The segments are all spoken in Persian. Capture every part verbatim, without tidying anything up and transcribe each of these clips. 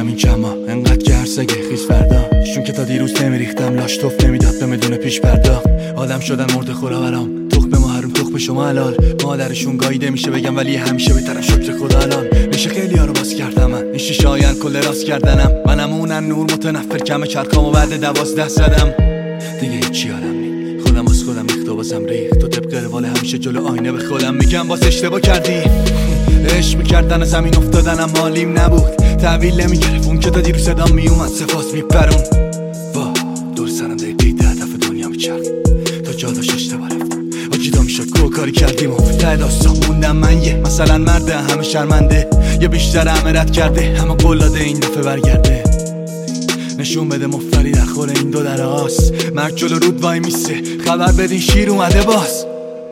این کما انقدر گرسگه خیز فردا شون که تا دیروز نمیریختم لاش توف نمیداد به بدون پیش پرداخت. آدم شدن مرده خورا برام تخم ما حروم تخم شما حلال. مادرشون گاییده میشه بگم ولی همیشه بهترم شکر خدا الان. میشه خیلی ها رو باز کردم من این شیشه آین کل راست کردنم. منم اونن نور متنفر کم چرخام و بعد دوازده زدم دیگه هیچی یادم نی. خودم از خودم ریخت و بازم ریخت تو طبق روال همیشه جلو آینه به خودم میگم باز اشتباه کردی. عشق میکردن زمین افتادنم حالیم نبود تحویل نمیگرفت اون که تا دیرو صدام میومد سپاس میپرون. وا دور سرم دقیقی ده دفعه دنیا میچرد تا جا داشت اشتباه رفتم آجیدا میشد گو کاری کردیم و ته داستان موندم من یه مثلا مرده همه شرمنده یا بیشتر همه رد کرده همه قلاده این دفعه برگرده. نشون بده مفتری در خور این دو در آس مرد جلو رود وای میسه خبر بدین شیر اومده باز.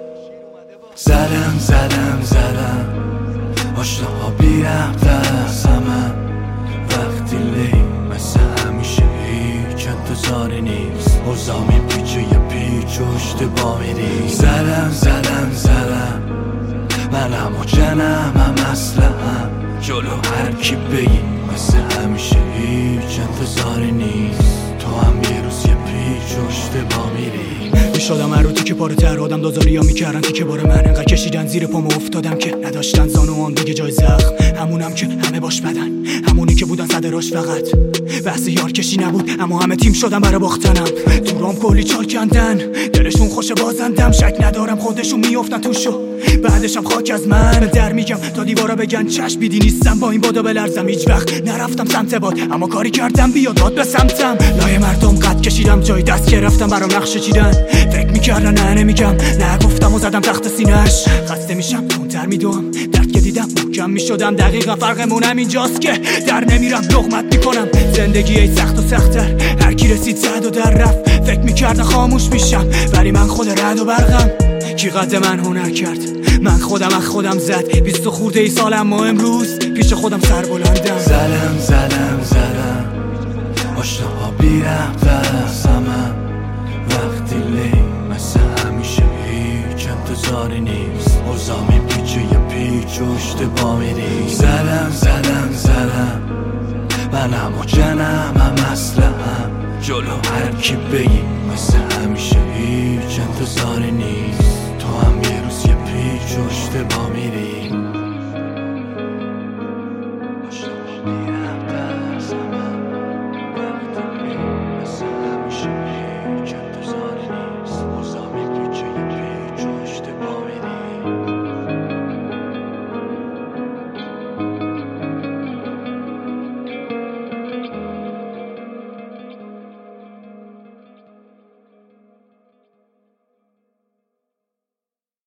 زدم زدم زدم آشناها بی ربط از همه وقتی لی مثل همیشه هیچ انتظاری نیست اوضاع میپیچه یه پیچ و اشتباه میری. زدم زدم زدم من هم و جنم هم اسلحه‌ام جلو هر کی بگی مثل همیشه هیچ انتظاری نیست تو هم یه روز یه پیچ و اشتباه میری. شدم هر رو تیکه پاره تر آدم دازاری ها میکردن تیکه باره من انقدر کشیدن زیر پامو افتادم که نداشتن زانوان دیگه جای زخم. همونم که همه باش بدن همونی که بودن صد راش فقط بحث یار کشی نبود اما همه تیم شدن برای باختنم. دورام کلی چال کندن دلشون خوش بازندم شک ندارم خودشون میافتن توشو بعدشم خاک از من در میگم تا دیوارا بگن چشم بیدی نیستم با این بادا بلرزم. هیچ وقت نرفتم سمت باد اما کاری کردم بیاد داد به سمتم. لای مردم قد کشیدم جای دست گرفتم برام نقشه چیدن فکر میکردن نه نمیگم نه گفتم و زدم تخت سینه‌اش. خسته میشم تونتر میدوم درد که دیدم محکم میشدم دقیقا فرقمونم اینجاست که در نمیرم لقمت میکنم. زندگی ای سخت و سخت‌تر هر کی رسید زد و در رفت فکر میکردن خاموش میشم ولی من خود رد و برقم. کی قد من هنر کرد من خودم از خودم زد بیست و خورده ای سالم و امروز پیش خودم سر بلندم. زدم زدم زدم آشناها بی ربط از همه وقتی لی مثل همیشه هیچ انتظاری نیست اوضاع میپیچه یه پیچ و اشتباه میری. زدم زدم زدم منم و جنم هم اسلحه‌ام جلو هر کی بگی مثل همیشه هیچ انتظاری نیست تو هم یه روز یه پیچ و اشتباه میری.